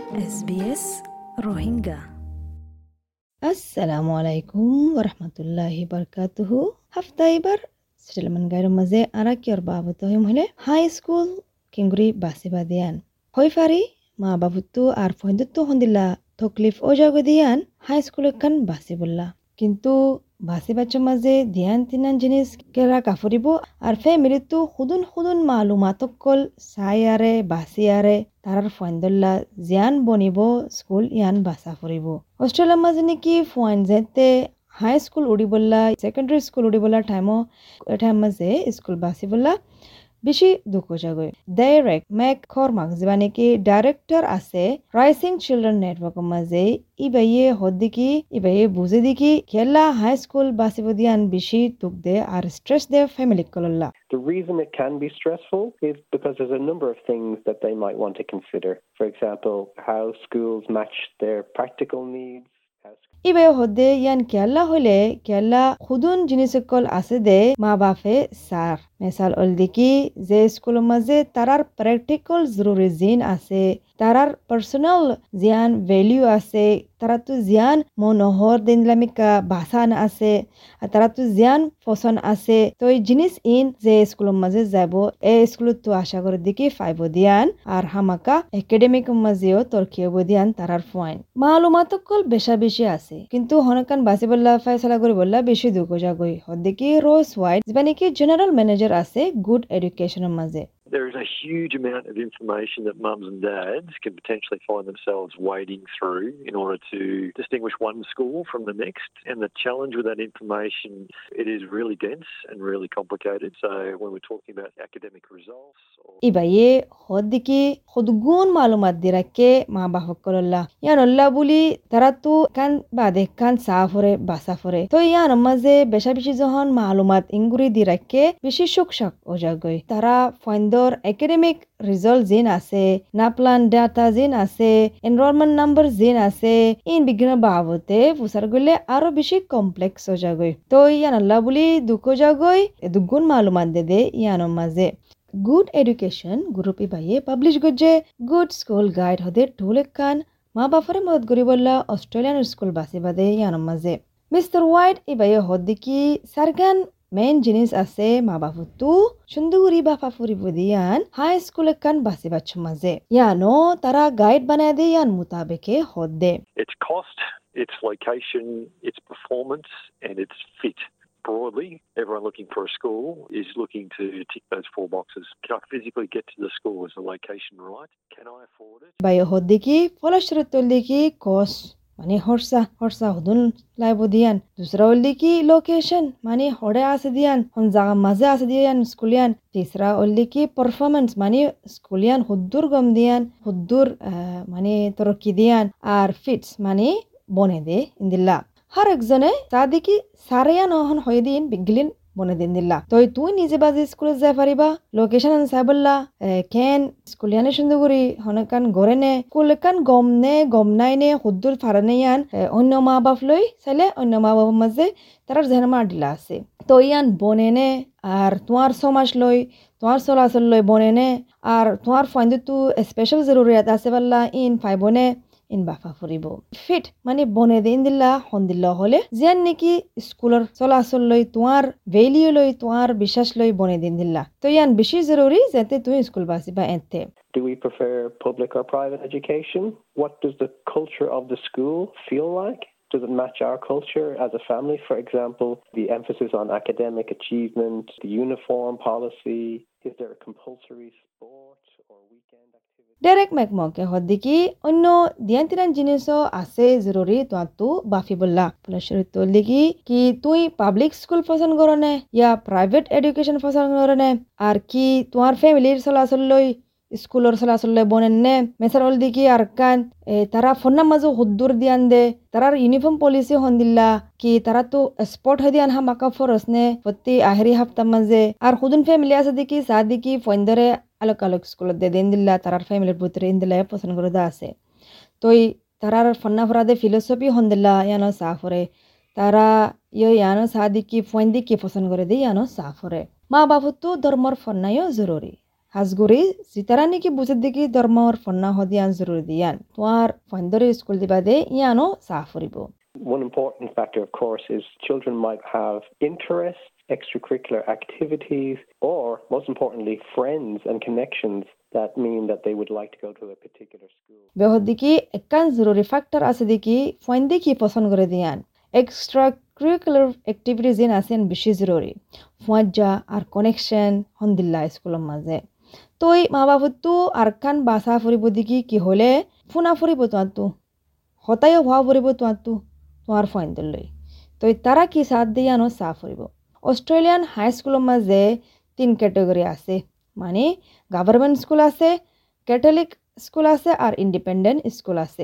SBS Rohingya. আসসালামু আলাইকুম ওরহমতুল্লাহি বারকাতুহু। হাফতা এবার সেটেলমেন্ট গাইর মাঝে আরা কিয়র বাবত হলে হাই স্কুল কিংগুরি বাসিবা দিয়ান হই ফারি মা বাবুত্তু আর ফহিন্দুত্তু হন্দিল্লা তকলিফ ও জাগো দিয়ান হাই স্কুল এখান বাসি বললা কিন্তু বাসি বাচ্চার মাঝে দিয়ান তিনান জিনিস কেরা কাফরিব আর ফ্যামিলিতো খুদুন খুদুন মালুমাতকল সাইয়ারে বাসিয়ারে তারার ফয়েন্দল্লা জিয়ান বনিব স্কুল ইয়ান বাসা ফুরিব অস্ট্রেলিয়ার মাঝে নাকি ফয়েন যেতে হাই স্কুল উড়ি বললা সেকেন্ডারি স্কুল উড়ি বললা টাইম মাঝে স্কুল বাসি বললা বেশি দুঃখ জাগই ডাইরেক্ট ম্যাক খরমাক যিবা নাকি ডাইরেক্টর আছে রাইসিং চিলড্রেন নেটওয়ার্কের মাঝে ইবাইয়ে হদ্দিকি ইবাইয়ে বুঝে দিকি খেলা হাই স্কুল বাসিব দিয়ান বেশি দুঃখ দে আর স্ট্রেস দে ফ্যামিলি কলল্লা. The reason it can be stressful is because there's a number of things that they might want to consider. For example, how schools match their practical needs. ইবে হদে ইয়ান কেলা হলে কেলা খুদুন জিনিসকল আছে দে মা বাপে সার মেসাল অলদিকি যে স্কুলের মাঝে তারার প্র্যাকটিক্যাল জরুরি জিন আছে তারার পার্সোনাল জিয়ান ভ্যালু আছে তারা তো জিয়ান মনোহর দিনলামিকা বাসান আছে আর তারা তো জিয়ান পছন্দ আছে তো এই জিনিস ইন যে স্কুলের মাঝে যাব এই স্কুলত তো আশা করে দিকে ফাইব দিয়ান আর হামাকা একাডেমিক মাঝেও তরকিয়ব দিয়ান তারার পয়েন্ট মালুমাতকল বেশা বেশি আছে কিন্তু হনকান বাসি বললা ফয়সালা করে বললা বেশি দুঃখ জাগই হদ্দিকি রোজ হোয়াইট যিবা নাকি জেনারেল ম্যানেজার আছে গুড এডুকেশনের মাঝে. There is a huge amount of information that mums and dads can potentially find themselves wading through in order to distinguish one school from the next. And the challenge with that information, it is really dense and really complicated. So when we're talking about academic results... ইবাইয়ে হদ্দিকি খুদগুন মালুমাত দিরাকে মা বাহকল্লা ইয়ানল্লা বলি তারা তো কান বাদে কান সাফরে বাসাফরে তো ইয়ান মাঝে বেশা বেশি যখন মালুমাত ইংগুরি দিরাকে বেশি সুখসাক ও জাগই তারা ফাইন্দ একাডেমিক রিজাল্ট জিন আছে নাপলান ডাটা জিন আছে এনরোলমেন্ট নাম্বার জিন আছে ইন বিজ্ঞান বাবতে ফুসার গলে আরো বেশি কমপ্লেক্স হয়ে যাগই তো ইয়ান আল্লাহ বলি দুঃখ যাগই দুগুণ মালুমাত দে ইয়ানোর মাঝে. গুড এডুকেশন গ্রুপ ইবাইয়ে পাবলিশ গজে গুড স্কুল গাইড হদে ঢোলেক খান মা বাফারে মদত করি বললা অস্ট্রেলিয়ান স্কুল বাসি বাদে ইয়ানোর মাঝে. মিস্টার হোয়াইট ইবাইয়ে হদ্দিকি সারগান মেইন জিনিস আছে মা বাবুতু সুন্দরী বাপা ফুরিব দিয়ান হাই স্কুল একান বাসি বাচ্চা মাঝে ইয়ানো তারা গাইড বানায় দে ইয়ান মুতাবেকে হদ দে. Its cost, its location, its performance and its fit. Broadly, everyone looking for a school is looking to tick those four boxes. Can I physically get to the school? Is the location right? Can I afford it? Bayo hoddiki ফলশ্রুতলদিকি কস মানে হরসা হুদুন লাইব দিয়ান দুসরা ওল্লিকি location মানে হড়ে আছে দিয়ান হন জাগা মাঝে আছে দিয়ান স্কুলিয়ান তিসরা ওল্লিকি performance মানে স্কুলিয়ান হুদ্দুর গম দিয়ান হুদ্দুর মানে তরকি দিয়ান আর ফিটস মানে বনে দে ইন্দিল্লা হর একজনে সাদিকি সারিয়ান হন হয়ে দিন বিগলিন বনে দিন দিল্লা তো তুই নিজে বাজে স্কুলে যাই পারিবা লোকেশন সাইবল্লা কেন স্কুলিয়ানে সুন্দরী হনকান গড়ে নে স্কুলকান গম নাই নে হুদ্দুর ফারানে ইয়ান অন্য মা বাপ লই চাইলে অন্য মা বাবার মাঝে তারার জেন মার দিলা আছে তো ইয়ান বনে নে আর তোমার সমাজ লই তোমার চলাচল লই বনে নে আর তোমার ফাইন্দ তো স্পেশাল জরুরিয়াত আছে পাল্লা ইন ফাইবনে ইন বাফা ফুরিব ফিট মানে বনে দিন দিল্লা হন দিল্লা হলে যেন নাকি স্কুলের চলাচল লই তোমার ভ্যালিউ লই তোমার বিশ্বাস লই বনে দিন দিল্লা তো ইয়ান বেশি জরুরি যাতে তুমি স্কুল বাসিবা এতে. Do we prefer public or private education? What does the culture of the school feel like? Does it match our culture as a family? For example, the emphasis on academic achievement, the uniform policy, is there a compulsory sport or weekend activity? Direct ম্যাকমকে হদ্দিকি অন্য দিয়ান তিরান জিনিসও আছে জরুরি তো বাফি বললা ফলশ্রুত লিখি কি তুই পাবলিক স্কুল পছন্দ করো নে ইয়া প্রাইভেট এডুকেশন পছন্দ করো নে আর কি তোমার ফ্যামিলির চলাচল লই স্কুলের চলাচল লই বনেন নে মেসার হল দিকি আর কান তারা ফোনার মাঝে হুদ্দুর দিয়ান দে তারার ইউনিফর্ম পলিসি হন দিল্লা কি তারা তো স্পোর্ট হয়ে দিয়ান হামাকা ফরস নে প্রতি আহেরি হাফতার মাঝে আর খুদুন ফ্যামিলি আছে দেখি সা দেখি ফন্দরে আলোক স্কুলত দে দিন দিল্লা তারার ফ্যামিলির ভিতরে ইন্দিল্লা পছন্দ করে দা আছে তো তারার ফন্না ফরাদে ফিলোসফি হন দিল্লা ইয়ানো সাফরে তারা ইয়ানো সা দেখি ফন্দি কি পছন্দ করে দে ইয়ানো সাফরে মা বাবু তো ধর্মর ফন্নাইও জরুরি হাজগুৰি জিতাৰা নেকি বুজে দেখি ধৰ্মৰ ফন্না হদিয়ান জৰুৰী দিয়ান তোমাৰ ফাইন্দৰে স্কুল দিবা দে ইয়ানো চাহ ফুৰিব One important factor, of course, is children might have interests, extracurricular activities, or, most importantly, friends and connections that mean that they would like to go to a particular school. বেহদিকি একান জৰুৰী factor আছে দেখি fine দেখি পছন্দ করে দিয়ান extra curricular activities ইন আছেন বেশি জরুরি ফুয়াজ্জা আর কানেকশন হন্দিল্লা স্কুলের মাঝে তই মা বাবুতো আর কান বাসা ফুরিব দেখি কি হলে ফুনা ফুরিব তোমারতো হতাইও হওয়া ফুরিব তোমারতো তোমার ফাইন দিল্লই তই তারা কি সাথ দিয়ানো চাহ ফুরিব অস্ট্রেলিয়ান হাই স্কুলের মাঝে 3 ক্যাটাগরি আছে মানে গভর্নমেন্ট স্কুল আছে ক্যাথলিক স্কুল আছে আর ইন্ডিপেন্ডেন্ট স্কুল আছে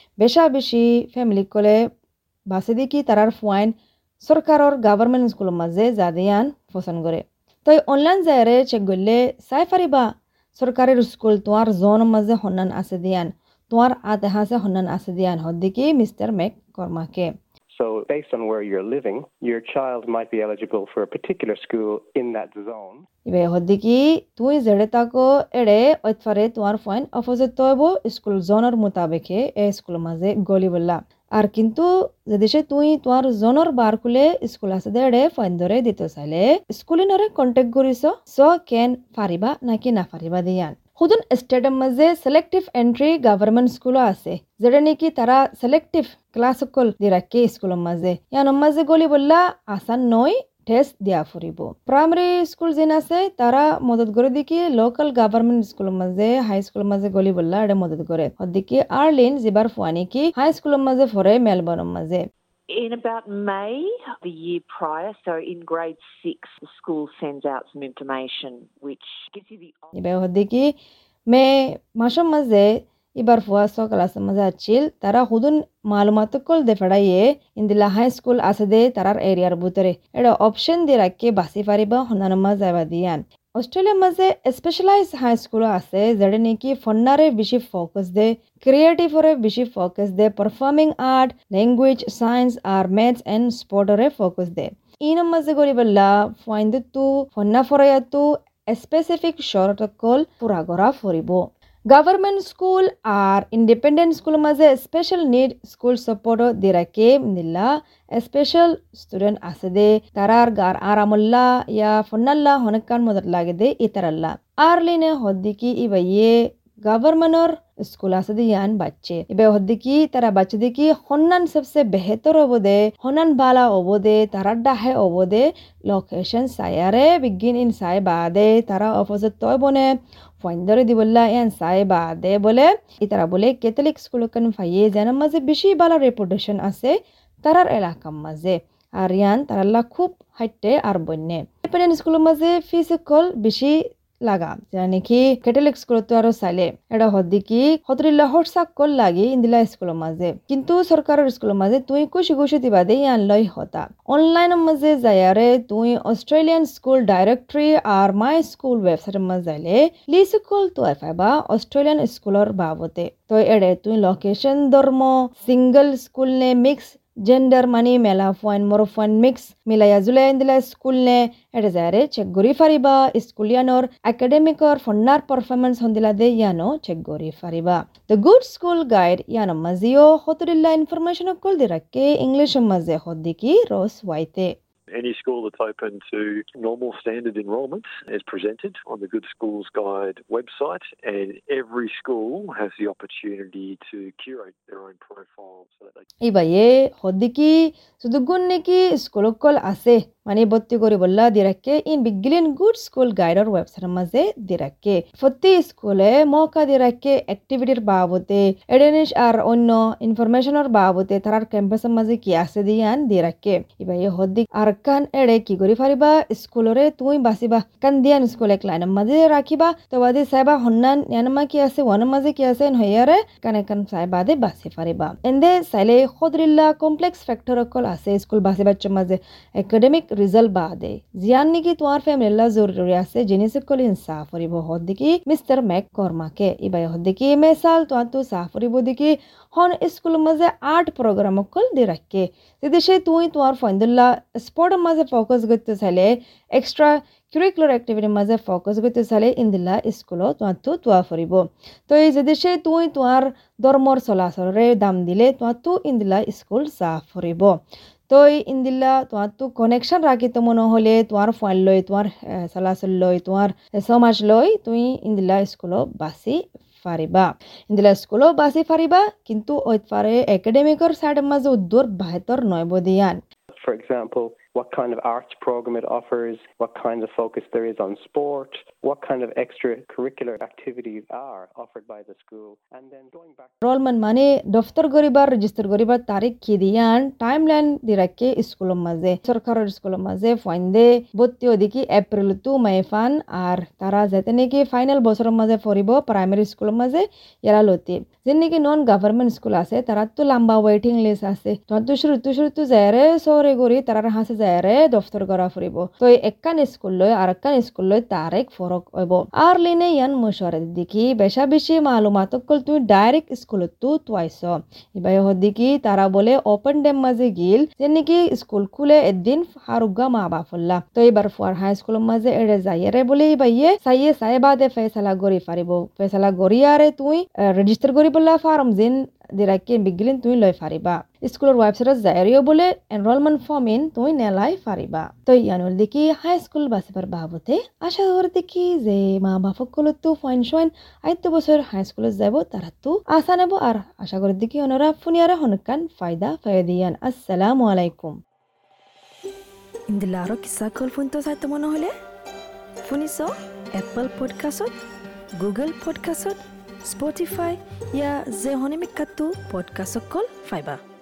বেশি ফ্যামিলি কলে বাসে দেখি তারার ফাইন সরকারের গভর্নমেন্ট স্কুলের মাঝে যা দিয়ান পছন্দ করে তই অনলাইন যায়রে চেক করলে চাই পারিবা সরকারের স্কুল তোমার জোনের মাঝে হন্নান আছে দিয়ান তোমার আতেহাসে হন্নান আছে দিয়ান হদ্দিকি মিস্টার মেক কর্মাকে So based on where you're living, your child might be eligible for a particular school in that zone. ইবে হদ্দিকি তুই জেড়ে তাকো এড়ে ওইতফারে তোমার ফাইন অপোজিট তৈব স্কুল জোনের মোতাবেকে এ স্কুলের মাঝে গলি বললা আর কিন্তু যদি সে তুই তোমার জোনের বার খুলে স্কুল আছে দেড়ে ফাইন ধরে দিতে চাইলে স্কুলিনরে কন্টেক্ট করিস কেন পারিবা নাকি না পারিবা দিয়ান হুদুন স্টেটের মাঝে সিলেক্টিভ এন্ট্রি গভর্নমেন্ট স্কুলও আছে যেটা নাকি তারা সিলেক্টিভ ক্লাস সকল দিয়ে রাখে স্কুলের মাঝে ইয়ানোর মাঝে গলি বললা আসান নয় টেস্ট দিয়া ফুরিব প্রাইমারি স্কুল যেন আছে তারা মদত করে দেখি লোকাল গভর্নমেন্ট স্কুলের মাঝে হাই স্কুলের মাঝে গলি বললা এটা মদত করে ওদিকে আর্লিন যেবার ফুয়ানি কি হাই স্কুলের মাঝে ফরে মেলবোর্নের মাঝে In about May the year prior, so in grade 6, the school sends out some information which gives you the... এবার ওদিকে মে মাসের মাঝে এবার ফুয়া ক্লাসের মাঝে আছিল তারা হুদুন মালুমাত কল দে ফেড়াইয়ে ইন্দিলা হাই স্কুল আছে দে তারার এরিয়ার ভিতরে এটা অপশন দিয়ে রাখে বাসি পারিবা হন্নানোর মাঝে যাবা দিয়ান অস্ট্রেলিয়ার মাঝে স্পেশালাইজ হাই স্কুল আছে যেটা নাকি ফন্নারে বেশি ফোকাস দে ক্রিয়েটিভরে বেশি ফোকাস দে পারফর্মিং আর্ট ল্যাঙ্গুয়েজ সায়েন্স আর ম্যাথস এন্ড স্পোর্টরে ফোকাস দে ইনোর মাঝে গড়ি বললা ফাইন্দু ফন্না ফরাইয়াতু স্পেসিফিক শর্ট কল পুরা গড়া ফরিব গভর্নমেন্ট স্কুল আর ইন্ডিপেন্ডেন্ট স্কুলের মাঝে স্পেশাল নিড স্কুল সাপোর্ট দিয়ে রাখে নিলা স্পেশাল স্টুডেন্ট আছে দে তারার গার আরামুল্লাহ ইয়া ফন্নাল্লাহ হনকান মদত লাগে দে ইতারাল্লাহ আরলিনে হদ্দিকি ইবাইয়ে গভর্নমেন্টর স্কুল আছে দিয়ান বাচ্চে এবে হদ্দিকি তারা বাচ্চে দেখি হন্নান সবসে বেহতর হবো দে হন্নান বালা হবো দে তারা ডাহে হবো দে লোকেশন সায়ারে বিগিন ইন সাই বাদে তারা অপোজিট তয় বনে ফাইন্দরে দি বললা এন সাই বাদে বলে ইতারা বলে ক্যাথলিক স্কুল কান ফাইয়ে জানার মাঝে বেশি বালা রেপুটেশন আছে তারার এলাকার মাঝে আর ইয়ান তারাল্লা খুব হাইটে আর বন্যে ইন্ডিপেন্ডেন্ট স্কুলের মাঝে ফিস কল বেশি লাগা যেটা নাকি ক্যাথলিক স্কুল তো আরো চাইলে এটা হদ্দিকি হতরিল্লা হরসাক কল লাগি ইন্দিলা স্কুলের মাঝে কিন্তু সরকারের স্কুলের মাঝে তুই কুশি দিবা দে ইয়ান লই হতা অনলাইনের মাঝে যায়ারে তুই অস্ট্রেলিয়ান স্কুল ডাইরেক্টরি আর মাই স্কুল ওয়েবসাইটের মাঝে যাইলে লিস কল তো পাইবা অস্ট্রেলিয়ান স্কুলের বাবতে তো এড়ে তুই লোকেশন ধর্ম সিঙ্গল স্কুল নে মিক্স জেন্ডার মানি মেলা ফাইন মরো ফাইন মিক্স মিলাইয়া জুলাই ইন্দিলা স্কুল নে এটা যারে চেক গরি ফারিবা স্কুলিয়ানোর একাডেমিকর ফন্নার পারফরমেন্স হন্দিলা দে ইয়ানো চেক গরি ফারিবা দ্য গুড স্কুল গাইড ইয়ানো মাজিও হতরিল্লা ইনফরমেশন কল দি রাখে ইংলিশ মাঝে হদ্দিকি রস ওয়াইতে Any school that's open to normal standard enrolment is presented on the Good Schools Guide website, and every school has the opportunity to curate their own profile so that they ইবাইয়ে হদ্দিকি সুদুগুন নাকি school call আছে মানে ভর্তি করে বললা দি রাখে ইন বিগিলিন গুড স্কুল গাইডর ওয়েবসাইটের মাঝে দি রাখে প্রতি স্কুলে মৌকা দি রাখে অ্যাক্টিভিটির বাবতে এডেনিশ আর অন্য ইনফরমেশনের বাবতে তারার ক্যাম্পাসের মাঝে কি আছে দিয়ান দি রাখে ইবাইয়ে হদ্দিক আর কান এড়ে কি করি ফারিবা স্কুলরে তুই বাসিবা কান দিয়ান স্কুল এক লাইনের মাঝে রাখিবা তো বাদে সাইবা হন্নান ইয়ানমা কি আছে ওয়ানের মাঝে কি আছে হইয়ারে কানে কান সাইবা দে বাসি ফারিবা এন্ডে সাইলে খদরিল্লা কমপ্লেক্স ফ্যাক্টর কল আছে স্কুল বাসি বাচ্চার মাঝে একাডেমিক ৰিজাল্ট বাদে জিয়ান নেকি তোমাৰ ফেমিলা জৰুৰী আছে জিনিস কল ইনসাফ করিব হদ্দিকি মিস্টার ম্যাক কর্মাকে ইবাই হদ্দিকি মেসাল তো সাফ করিব দিকি হন স্কুল মাঝে আর্ট প্রোগ্রাম কল দি রাখে যদি সে তুই তোমার ফন্দুল্লা স্পোর্ট মাঝে ফোকাস করতে চাইলে এক্সট্রা curricular activity মাঝে ফোকাস করতে চাইলে ইন্দিলা স্কুল তোয়া ফুরিব তো এই যদি সে তুই তোমার ধর্মর চলাচলরে দাম দিলে তো ইন্দিলা স্কুল সাফ ফুরিব তো ইন্দিলা তো কানেকশন রাখি তো মনে হলে তোমার ফোন লই তোমার চলাচল লই তোমার সমাজ লই তুই ইন্দিলা স্কুল বাসি ফারিবা ইন্দিলা স্কুল বাসি ফারিবা কিন্তু ওই পারে একাডেমিকর সাইড মাঝে উদ্দর বাহেতর নয় বদিয়ান For example, what kind of arts program it offers, what kind of focus there is on sport, what kind of extracurricular activities are offered by the school, and then going back. Enrollment মানে দফতর গরিবার register গরিবার তারিখ কি দিয়ান timeline দি রাখে স্কুলের মাঝে সরকারের স্কুলের মাঝে ফাইন্দে ভর্তি ওদিকে এপ্রিল টু মে ফান আর তারা যেতে নাকি ফাইনাল বছরের মাঝে পড়িব প্রাইমারি স্কুলের মাঝে এরা লতি যে নাকি নন গভর্নমেন্ট স্কুল আছে তারা তো লম্বা ওয়েটিং লিস্ট আছে তো শুরু যায়রে সরে গরি তারার হাসে যায়রে দফতর করা ফুরিব তো একখান স্কুল লয় আর একখান স্কুল লয় তারেক ফরক হইব আর লিনে ইয়ান মশওয়ারা দিকি বেশা বেশি মালুমাত কল তুই ডাইরেক্ট স্কুলত তুয়াইছ ইবাই হদিকি তারা বলে ওপেন ডেম মাঝে গিল যে নাকি স্কুল খুলে একদিন হারুগা মা বাফল্লা তো এবার ফুয়ার হাই স্কুলের মাঝে এড়ে যাইরে বলে ইবাইয়ে সাইয়ে বাদে ফেসলা গরি ফারিব ফেসলা গরিয়ারে তুই রেজিস্টার করি বললা ফার্ম জিন দিরাকে বিগলিন তুই লই ফারিবা স্কুলের ওয়েবসাইটত যাইরিও বলে এনরোলমেন্ট ফর্ম ইন তুই নেলাই ফারিবা তো ইয়ানুল দেখি হাই স্কুল বাসিবার বাবতে আশা করি দেখি যে মা বাপকলত তো ফাইন শোন আইতো বছর হাই স্কুলে যাব তারা তো আশা নেব আর আশা করি দেখি ওনারা ফুনিয়ারে হনকান ফায়দিয়ান আসসালামু আলাইকুম ইন্দিলারো কিসা কল ফোন তো চাইতে মনে হলে শুনিছ এপল পডকাষ্টত গুগল পডকাষ্টত স্পটিফাই ইয়া যে হনিমিকাতো পডকাষ্ট কল ফাইবা